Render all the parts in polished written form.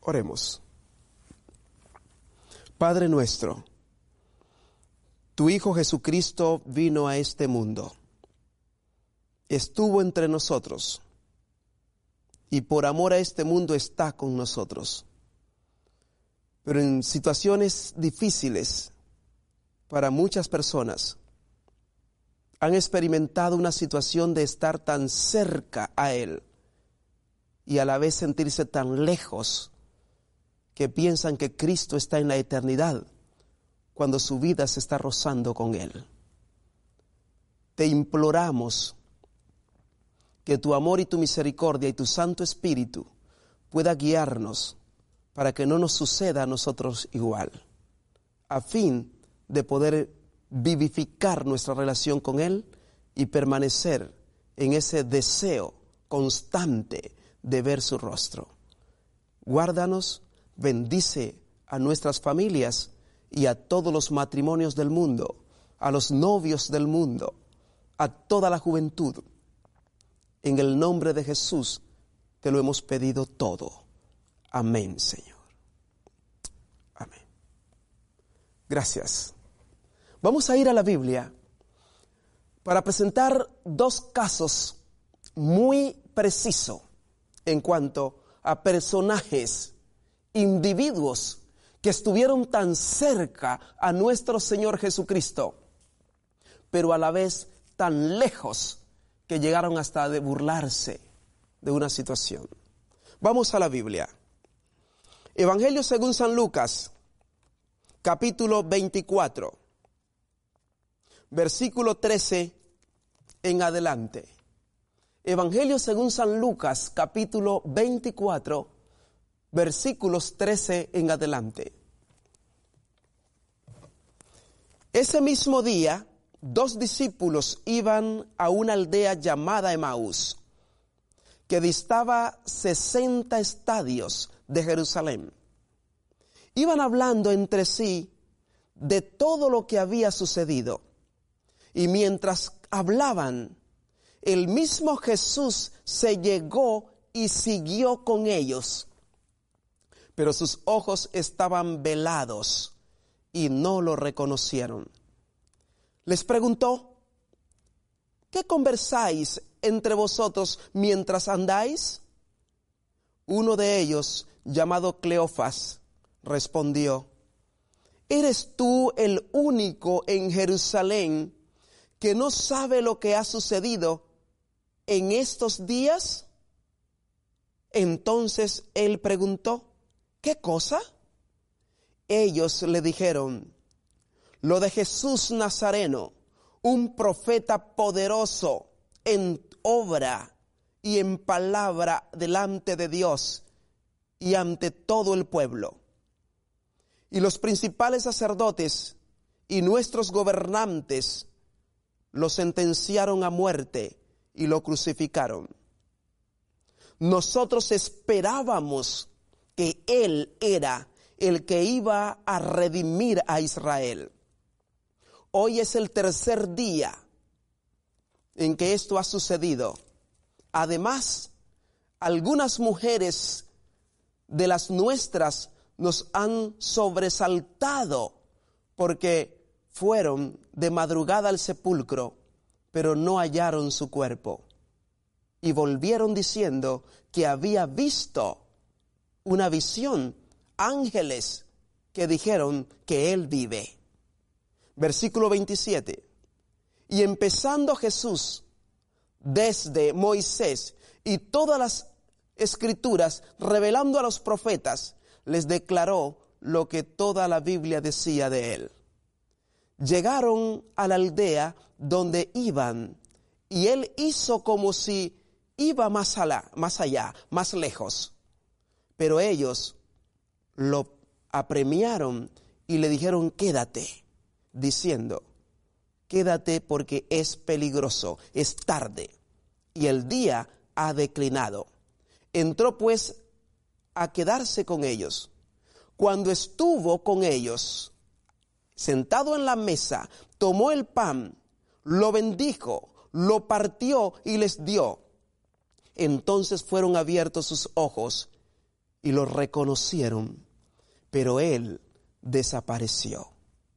Oremos. Padre nuestro, tu Hijo Jesucristo vino a este mundo, estuvo entre nosotros y por amor a este mundo está con nosotros. Pero en situaciones difíciles para muchas personas han experimentado una situación de estar tan cerca a Él y a la vez sentirse tan lejos que piensan que Cristo está en la eternidad cuando su vida se está rozando con Él. Te imploramos que tu amor y tu misericordia y tu Santo Espíritu pueda guiarnos para que no nos suceda a nosotros igual, a fin de poder vivificar nuestra relación con Él y permanecer en ese deseo constante de ver su rostro. Guárdanos, bendice a nuestras familias y a todos los matrimonios del mundo, a los novios del mundo, a toda la juventud. En el nombre de Jesús te lo hemos pedido todo. Amén, Señor. Amén. Gracias. Vamos a ir a la Biblia para presentar dos casos muy precisos en cuanto a personajes, individuos que estuvieron tan cerca a nuestro Señor Jesucristo, pero a la vez tan lejos que llegaron hasta de burlarse de una situación. Vamos a la Biblia. Evangelio según San Lucas, capítulo 24, versículo 13 en adelante. Evangelio según San Lucas, capítulo 24, versículos 13 en adelante. Ese mismo día, 2 discípulos iban a una aldea llamada Emaús, que distaba 60 estadios de Jerusalén. Iban hablando entre sí de todo lo que había sucedido. Y mientras hablaban, el mismo Jesús se llegó y siguió con ellos. Pero sus ojos estaban velados y no lo reconocieron. Les preguntó: ¿qué conversáis entre vosotros mientras andáis? Uno de ellos, llamado Cleofas, respondió: ¿eres tú el único en Jerusalén que no sabe lo que ha sucedido en estos días? Entonces él preguntó: ¿qué cosa? Ellos le dijeron: lo de Jesús Nazareno, un profeta poderoso en obra y en palabra delante de Dios y ante todo el pueblo. Y los principales sacerdotes y nuestros gobernantes lo sentenciaron a muerte y lo crucificaron. Nosotros esperábamos que Él era el que iba a redimir a Israel. Hoy es el tercer día en que esto ha sucedido. Además, algunas mujeres de las nuestras nos han sobresaltado porque fueron de madrugada al sepulcro, pero no hallaron su cuerpo. Y volvieron diciendo que había visto una visión, ángeles que dijeron que Él vive. Versículo 27. Y empezando Jesús desde Moisés y todas las escrituras, revelando a los profetas, les declaró lo que toda la Biblia decía de Él. Llegaron a la aldea donde iban, y Él hizo como si iba más allá, más lejos. Pero ellos lo apremiaron y le dijeron: quédate, diciendo: quédate porque es peligroso, es tarde y el día ha declinado. Entró pues a quedarse con ellos. Cuando estuvo con ellos, sentado en la mesa, tomó el pan, lo bendijo, lo partió y les dio. Entonces fueron abiertos sus ojos y lo reconocieron, pero él desapareció.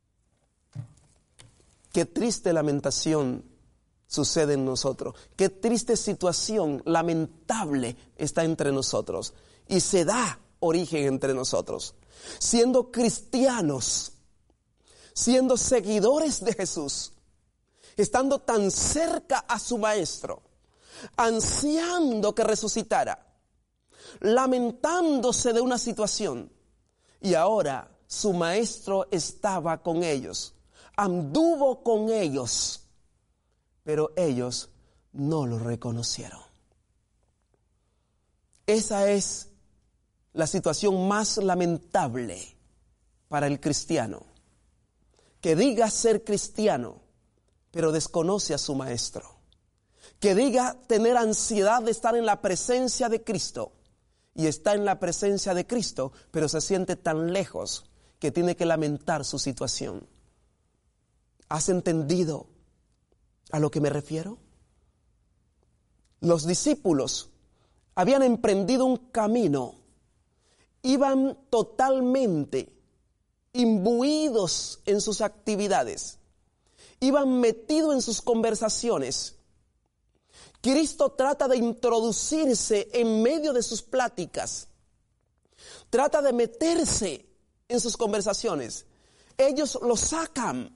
Qué triste lamentación sucede en nosotros. Qué triste situación lamentable está entre nosotros. Y se da origen entre nosotros. Siendo cristianos, siendo seguidores de Jesús, estando tan cerca a su Maestro, ansiando que resucitara, lamentándose de una situación, y ahora su Maestro estaba con ellos, anduvo con ellos, pero ellos no lo reconocieron. Esa es la situación más lamentable para el cristiano, que diga ser cristiano, pero desconoce a su Maestro, que diga tener ansiedad de estar en la presencia de Cristo, y está en la presencia de Cristo, pero se siente tan lejos que tiene que lamentar su situación. ¿Has entendido a lo que me refiero? Los discípulos habían emprendido un camino, iban totalmente imbuidos en sus actividades, iban metidos en sus conversaciones. Cristo trata de introducirse en medio de sus pláticas, trata de meterse en sus conversaciones. Ellos lo sacan,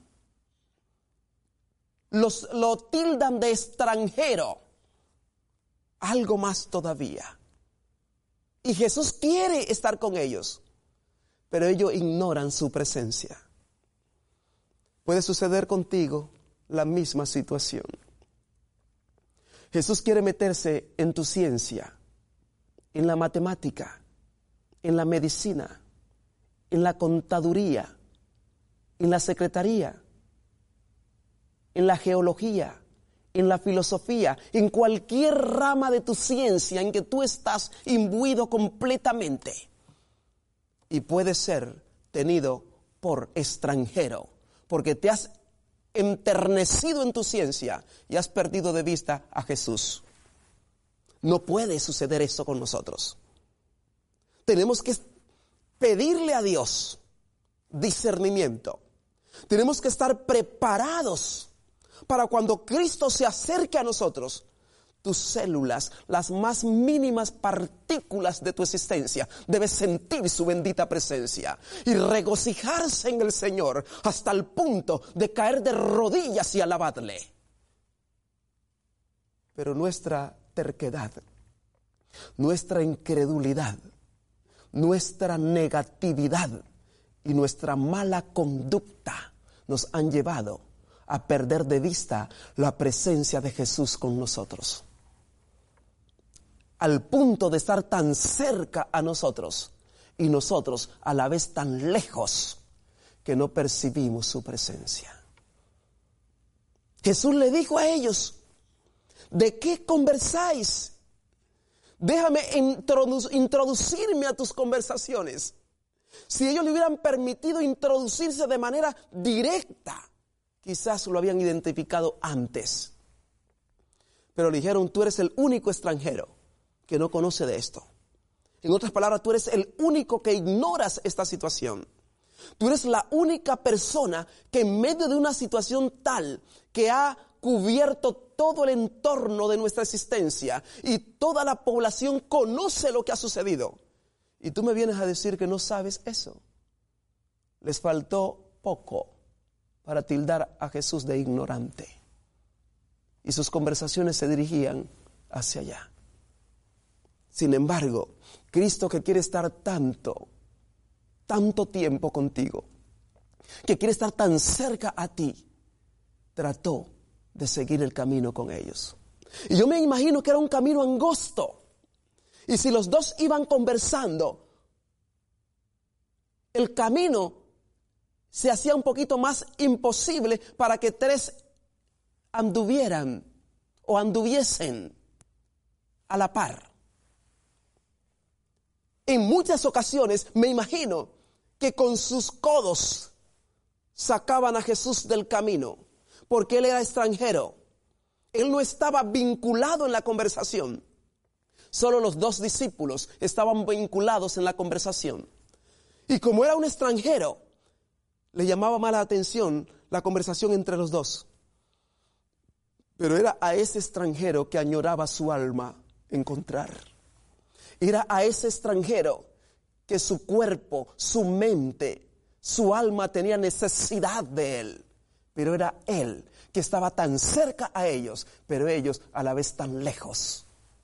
lo tildan de extranjero, algo más todavía. Y Jesús quiere estar con ellos, pero ellos ignoran su presencia. Puede suceder contigo la misma situación. Jesús quiere meterse en tu ciencia, en la matemática, en la medicina, en la contaduría, en la secretaría, en la geología, en la filosofía, en cualquier rama de tu ciencia en que tú estás imbuido completamente. Y puedes ser tenido por extranjero, porque te has enternecido en tu ciencia y has perdido de vista a Jesús. No puede suceder eso con nosotros. Tenemos que pedirle a Dios discernimiento. Tenemos que estar preparados para cuando Cristo se acerque a nosotros. Tus células, las más mínimas partículas de tu existencia, debes sentir su bendita presencia y regocijarse en el Señor hasta el punto de caer de rodillas y alabarle. Pero nuestra terquedad, nuestra incredulidad, nuestra negatividad y nuestra mala conducta nos han llevado a perder de vista la presencia de Jesús con nosotros, al punto de estar tan cerca a nosotros y nosotros a la vez tan lejos que no percibimos su presencia. Jesús le dijo a ellos: ¿de qué conversáis? Déjame introducirme a tus conversaciones. Si ellos le hubieran permitido introducirse de manera directa, quizás lo habían identificado antes. Pero le dijeron: tú eres el único extranjero que no conoce de esto. En otras palabras, tú eres el único que ignoras esta situación. Tú eres la única persona que en medio de una situación tal que ha cubierto todo el entorno de nuestra existencia y toda la población conoce lo que ha sucedido. Y tú me vienes a decir que no sabes eso. Les faltó poco para tildar a Jesús de ignorante. Y sus conversaciones se dirigían hacia allá. Sin embargo, Cristo, que quiere estar tanto tiempo contigo, que quiere estar tan cerca a ti, trató de seguir el camino con ellos. Y yo me imagino que era un camino angosto. Y si los dos iban conversando, el camino se hacía un poquito más imposible para que tres anduvieran o anduviesen a la par. En muchas ocasiones me imagino que con sus codos sacaban a Jesús del camino, porque él era extranjero. Él no estaba vinculado en la conversación. Solo los 2 discípulos estaban vinculados en la conversación. Y como era un extranjero, le llamaba más la atención la conversación entre los 2. Pero era a ese extranjero que añoraba su alma encontrar. Era a ese extranjero que su cuerpo, su mente, su alma tenía necesidad de él. Pero era él que estaba tan cerca a ellos, pero ellos a la vez tan lejos.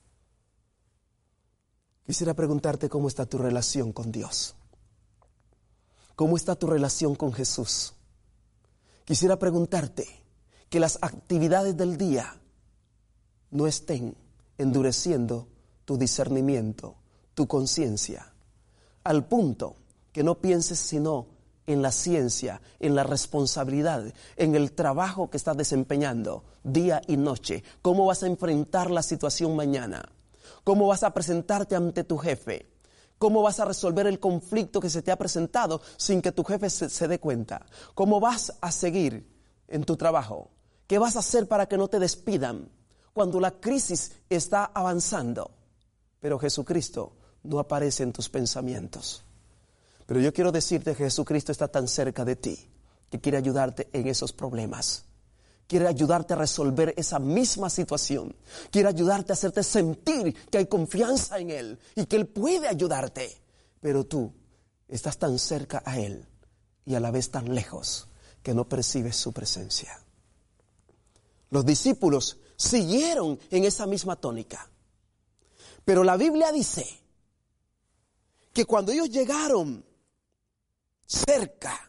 Quisiera preguntarte cómo está tu relación con Dios. ¿Cómo está tu relación con Jesús? Quisiera preguntarte que las actividades del día no estén endureciendo tu discernimiento, tu conciencia, al punto que no pienses sino en la ciencia, en la responsabilidad, en el trabajo que estás desempeñando día y noche. ¿Cómo vas a enfrentar la situación mañana? ¿Cómo vas a presentarte ante tu jefe? ¿Cómo vas a resolver el conflicto que se te ha presentado sin que tu jefe se dé cuenta? ¿Cómo vas a seguir en tu trabajo? ¿Qué vas a hacer para que no te despidan cuando la crisis está avanzando? Pero Jesucristo no aparece en tus pensamientos. Pero yo quiero decirte que Jesucristo está tan cerca de ti que quiere ayudarte en esos problemas. Quiere ayudarte a resolver esa misma situación. Quiere ayudarte a hacerte sentir que hay confianza en Él y que Él puede ayudarte. Pero tú estás tan cerca a Él y a la vez tan lejos que no percibes su presencia. Los discípulos siguieron en esa misma tónica. Pero la Biblia dice que cuando ellos llegaron cerca,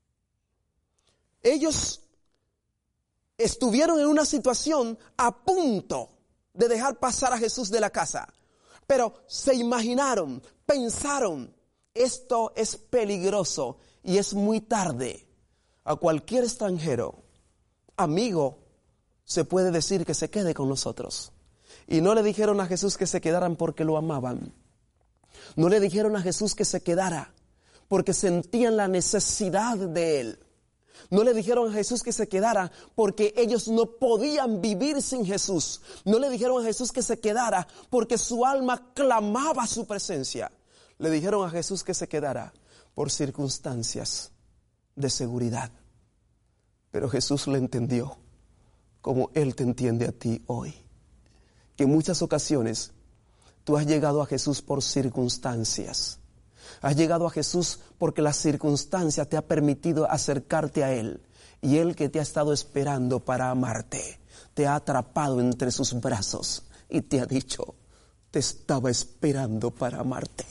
ellos estuvieron en una situación a punto de dejar pasar a Jesús de la casa. Pero se imaginaron, pensaron, esto es peligroso y es muy tarde. A cualquier extranjero, amigo, se puede decir que se quede con nosotros. Y no le dijeron a Jesús que se quedaran porque lo amaban. No le dijeron a Jesús que se quedara porque sentían la necesidad de Él. No le dijeron a Jesús que se quedara porque ellos no podían vivir sin Jesús. No le dijeron a Jesús que se quedara porque su alma clamaba su presencia. Le dijeron a Jesús que se quedara por circunstancias de seguridad. Pero Jesús le entendió como Él te entiende a ti hoy. Que en muchas ocasiones tú has llegado a Jesús por circunstancias. Has llegado a Jesús porque la circunstancia te ha permitido acercarte a Él. Y Él que te ha estado esperando para amarte, te ha atrapado entre sus brazos y te ha dicho, te estaba esperando para amarte.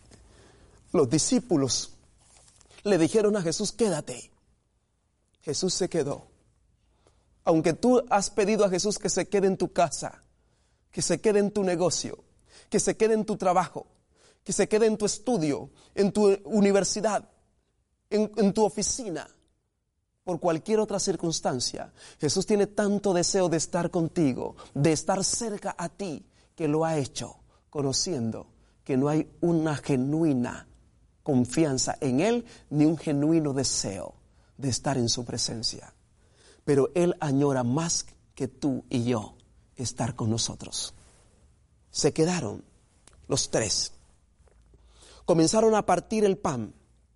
Los discípulos le dijeron a Jesús, quédate. Jesús se quedó. Aunque tú has pedido a Jesús que se quede en tu casa, que se quede en tu negocio, que se quede en tu trabajo, que se quede en tu estudio, en tu universidad, en tu oficina, por cualquier otra circunstancia, Jesús tiene tanto deseo de estar contigo, de estar cerca a ti, que lo ha hecho, conociendo que no hay una genuina confianza en Él, ni un genuino deseo de estar en su presencia. Pero Él añora más que tú y yo estar con nosotros. Se quedaron los 3. Comenzaron a partir el pan.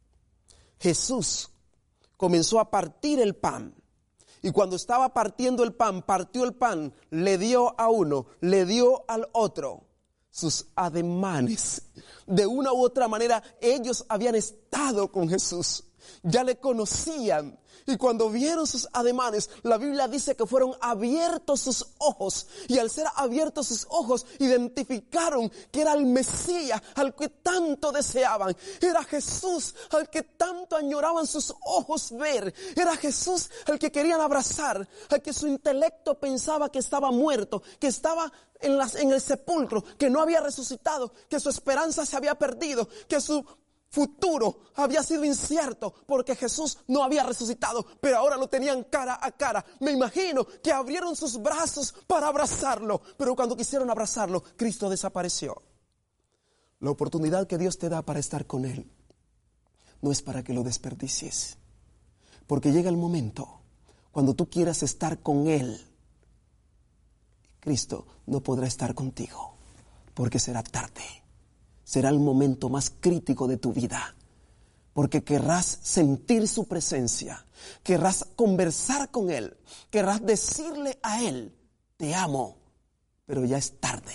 Jesús comenzó a partir el pan. Y cuando estaba partiendo el pan, partió el pan, le dio a uno, le dio al otro. Sus ademanes, de una u otra manera, ellos habían estado con Jesús. Ya le conocían. Y cuando vieron sus ademanes, la Biblia dice que fueron abiertos sus ojos. Y al ser abiertos sus ojos, identificaron que era el Mesías al que tanto deseaban. Era Jesús al que tanto añoraban sus ojos ver. Era Jesús al que querían abrazar, al que su intelecto pensaba que estaba muerto, que estaba en el sepulcro, que no había resucitado, que su esperanza se había perdido, que su futuro había sido incierto porque Jesús no había resucitado, pero ahora lo tenían cara a cara. Me imagino que abrieron sus brazos para abrazarlo, pero cuando quisieron abrazarlo, Cristo desapareció. La oportunidad que Dios te da para estar con Él no es para que lo desperdicies, porque llega el momento cuando tú quieras estar con Él, Cristo no podrá estar contigo, porque será tarde. Será el momento más crítico de tu vida, porque querrás sentir su presencia, querrás conversar con Él, querrás decirle a Él, te amo, pero ya es tarde.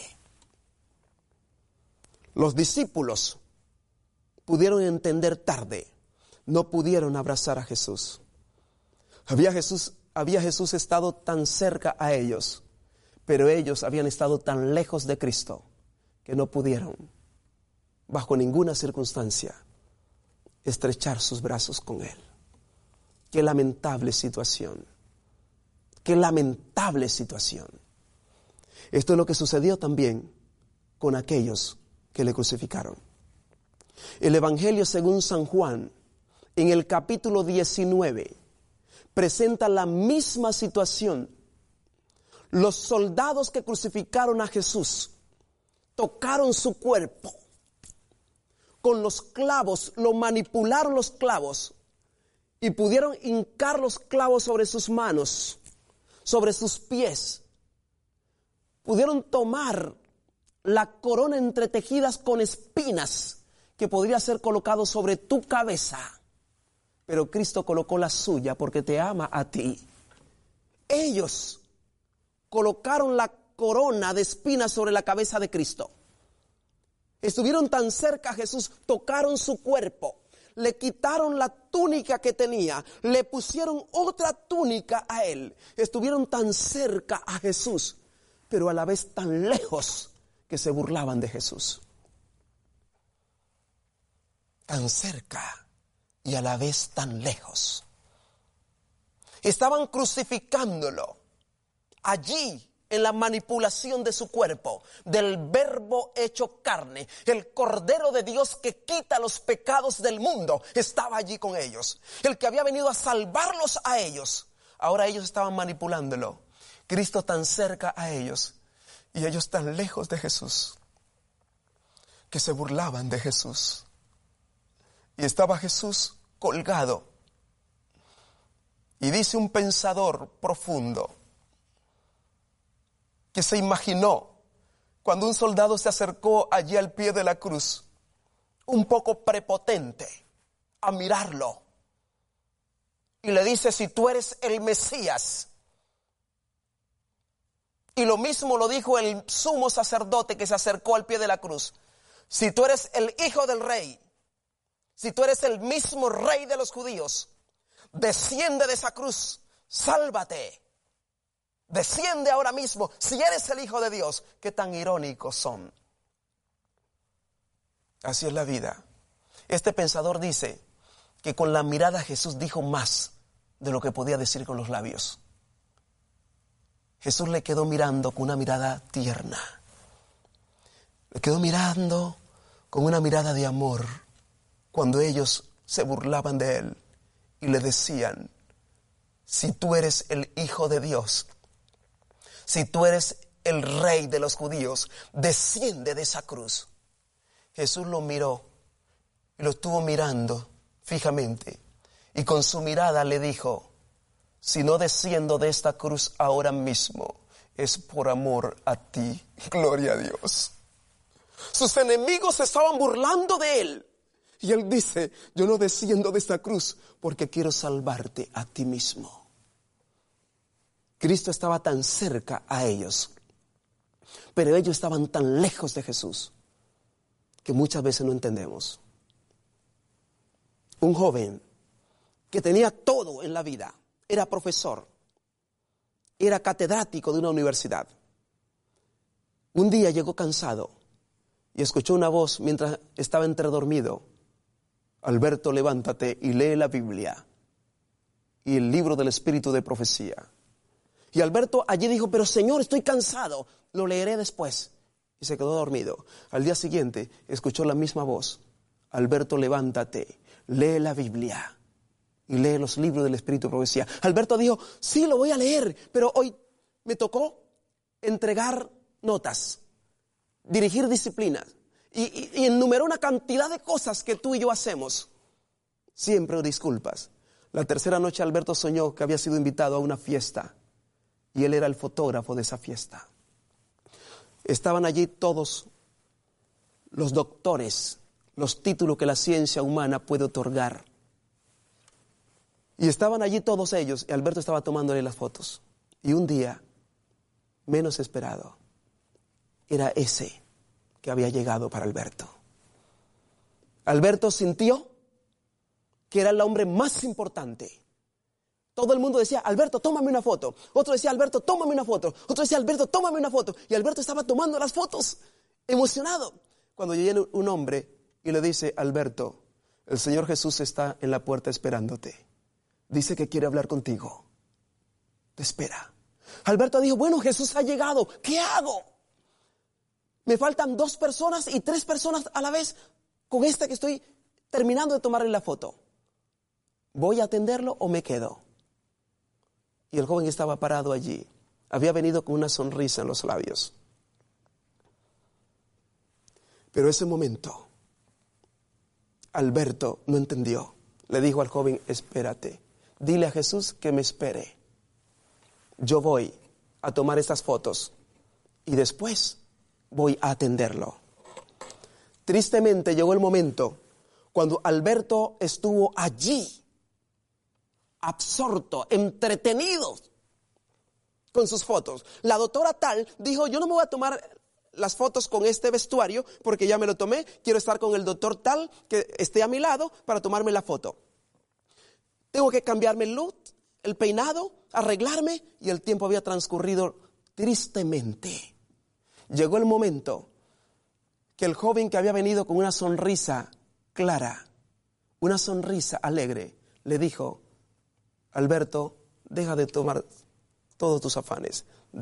Los discípulos pudieron entender tarde, no pudieron abrazar a Jesús. Había Jesús estado tan cerca a ellos, pero ellos habían estado tan lejos de Cristo que no pudieron, bajo ninguna circunstancia, estrechar sus brazos con Él. Qué lamentable situación. Qué lamentable situación. Esto es lo que sucedió también con aquellos que le crucificaron. El Evangelio según San Juan, en el capítulo 19, presenta la misma situación. Los soldados que crucificaron a Jesús tocaron su cuerpo con los clavos, lo manipularon los clavos y pudieron hincar los clavos sobre sus manos, sobre sus pies. Pudieron tomar la corona entretejidas con espinas que podría ser colocado sobre tu cabeza, pero Cristo colocó la suya porque te ama a ti. Ellos colocaron la corona de espinas sobre la cabeza de Cristo. Estuvieron tan cerca a Jesús, tocaron su cuerpo, le quitaron la túnica que tenía, le pusieron otra túnica a Él. Estuvieron tan cerca a Jesús, pero a la vez tan lejos que se burlaban de Jesús. Tan cerca y a la vez tan lejos. Estaban crucificándolo allí en la manipulación de su cuerpo, del Verbo hecho carne. El Cordero de Dios que quita los pecados del mundo estaba allí con ellos. El que había venido a salvarlos a ellos. Ahora ellos estaban manipulándolo. Cristo tan cerca a ellos y ellos tan lejos de Jesús, que se burlaban de Jesús. Y estaba Jesús colgado. Y dice un pensador profundo que se imaginó cuando un soldado se acercó allí al pie de la cruz, un poco prepotente, a mirarlo. Y le dice, si tú eres el Mesías. Y lo mismo lo dijo el sumo sacerdote que se acercó al pie de la cruz. Si tú eres el Hijo del Rey, si tú eres el mismo Rey de los judíos, desciende de esa cruz, sálvate. Desciende ahora mismo, si eres el Hijo de Dios. Qué tan irónicos son. Así es la vida. Este pensador dice que con la mirada Jesús dijo más de lo que podía decir con los labios. Jesús le quedó mirando con una mirada tierna. Le quedó mirando con una mirada de amor cuando ellos se burlaban de él y le decían, si tú eres el Hijo de Dios, si tú eres el Rey de los judíos, desciende de esa cruz. Jesús lo miró y lo estuvo mirando fijamente y con su mirada le dijo, si no desciendo de esta cruz ahora mismo, es por amor a ti. Gloria a Dios. Sus enemigos se estaban burlando de él. Y él dice, yo no desciendo de esta cruz porque quiero salvarte a ti mismo. Cristo estaba tan cerca a ellos, pero ellos estaban tan lejos de Jesús que muchas veces no entendemos. Un joven que tenía todo en la vida, era profesor, era catedrático de una universidad. Un día llegó cansado y escuchó una voz mientras estaba entredormido. Alberto, levántate y lee la Biblia y el libro del Espíritu de Profecía. Y Alberto allí dijo, pero Señor, estoy cansado, lo leeré después. Y se quedó dormido. Al día siguiente escuchó la misma voz. Alberto, levántate, lee la Biblia y lee los libros del Espíritu de Profecía. Alberto dijo, sí, lo voy a leer, pero hoy me tocó entregar notas, dirigir disciplinas y enumeró una cantidad de cosas que tú y yo hacemos. Siempre disculpas. La tercera noche Alberto soñó que había sido invitado a una fiesta y él era el fotógrafo de esa fiesta. Estaban allí todos los doctores, los títulos que la ciencia humana puede otorgar. Y estaban allí todos ellos, y Alberto estaba tomándole las fotos. Y un día, menos esperado, era ese que había llegado para Alberto. Alberto sintió que era el hombre más importante. Todo el mundo decía, Alberto, tómame una foto. Otro decía, Alberto, tómame una foto. Otro decía, Alberto, tómame una foto. Y Alberto estaba tomando las fotos, emocionado. Cuando llega un hombre y le dice, Alberto, el Señor Jesús está en la puerta esperándote. Dice que quiere hablar contigo. Te espera. Alberto dijo, bueno, Jesús ha llegado. ¿Qué hago? Me faltan 2 personas y 3 personas a la vez con esta que estoy terminando de tomarle la foto. ¿Voy a atenderlo o me quedo? Y el joven estaba parado allí. Había venido con una sonrisa en los labios. Pero ese momento, Alberto no entendió. Le dijo al joven, espérate. Dile a Jesús que me espere. Yo voy a tomar estas fotos y después voy a atenderlo. Tristemente llegó el momento cuando Alberto estuvo allí, absorto, entretenido con sus fotos. La doctora tal dijo, yo no me voy a tomar las fotos con este vestuario porque ya me lo tomé. Quiero estar con el doctor tal que esté a mi lado para tomarme la foto. Tengo que cambiarme el look, el peinado, arreglarme, y el tiempo había transcurrido tristemente. Llegó el momento que el joven que había venido con una sonrisa clara, una sonrisa alegre, le dijo, Alberto, deja de tomar todos tus afanes,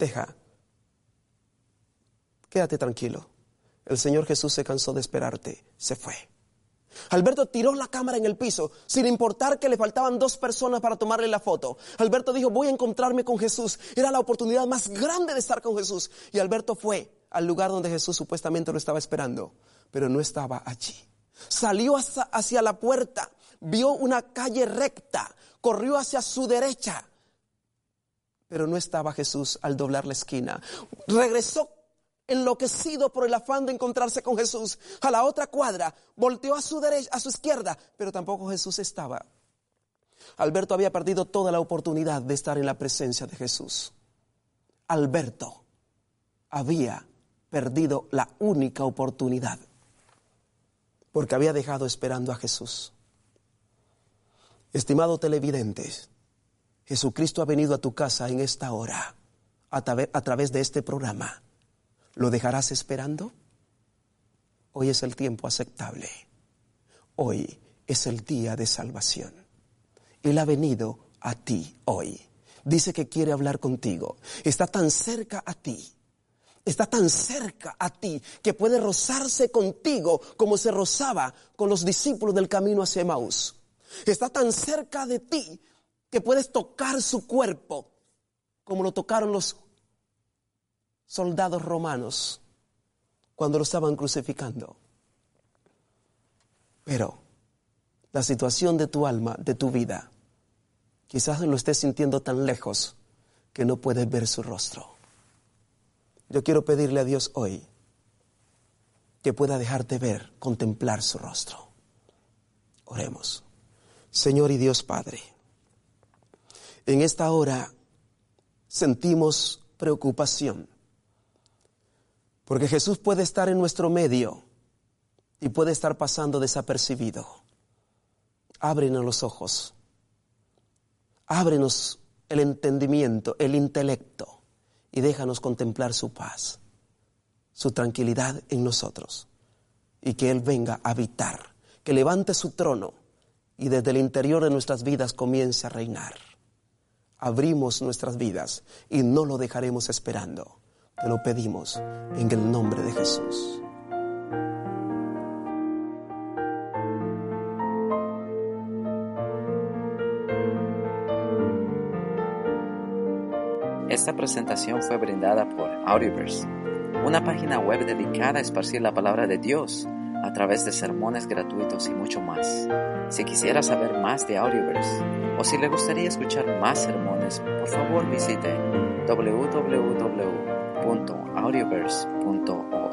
quédate tranquilo. El Señor Jesús se cansó de esperarte, se fue. Alberto tiró la cámara en el piso, sin importar que le faltaban 2 personas para tomarle la foto. Alberto dijo, voy a encontrarme con Jesús. Era la oportunidad más grande de estar con Jesús. Y Alberto fue al lugar donde Jesús supuestamente lo estaba esperando, pero no estaba allí. Salió hacia la puerta, vio una calle recta, corrió hacia su derecha, pero no estaba Jesús al doblar la esquina. Regresó enloquecido por el afán de encontrarse con Jesús a la otra cuadra, volteó a su derecha, a su izquierda, pero tampoco Jesús estaba. Alberto había perdido toda la oportunidad de estar en la presencia de Jesús. Alberto había perdido la única oportunidad porque había dejado esperando a Jesús. Estimado televidente, Jesucristo ha venido a tu casa en esta hora a través de este programa. ¿Lo dejarás esperando? Hoy es el tiempo aceptable. Hoy es el día de salvación. Él ha venido a ti hoy. Dice que quiere hablar contigo. Está tan cerca a ti. Está tan cerca a ti que puede rozarse contigo como se rozaba con los discípulos del camino hacia Emaús. Está tan cerca de ti que puedes tocar su cuerpo como lo tocaron los soldados romanos cuando lo estaban crucificando. Pero la situación de tu alma, de tu vida, quizás lo estés sintiendo tan lejos que no puedes ver su rostro. Yo quiero pedirle a Dios hoy que pueda dejarte ver, contemplar su rostro. Oremos. Señor y Dios Padre, en esta hora sentimos preocupación, porque Jesús puede estar en nuestro medio y puede estar pasando desapercibido. Ábrenos los ojos, ábrenos el entendimiento, el intelecto, y déjanos contemplar su paz, su tranquilidad en nosotros, y que Él venga a habitar, que levante su trono y desde el interior de nuestras vidas comience a reinar. Abrimos nuestras vidas y no lo dejaremos esperando. Te lo pedimos en el nombre de Jesús. Esta presentación fue brindada por Audioverse, una página web dedicada a esparcir la palabra de Dios a través de sermones gratuitos y mucho más. Si quisiera saber más de Audioverse o si le gustaría escuchar más sermones, por favor visite www.audioverse.org.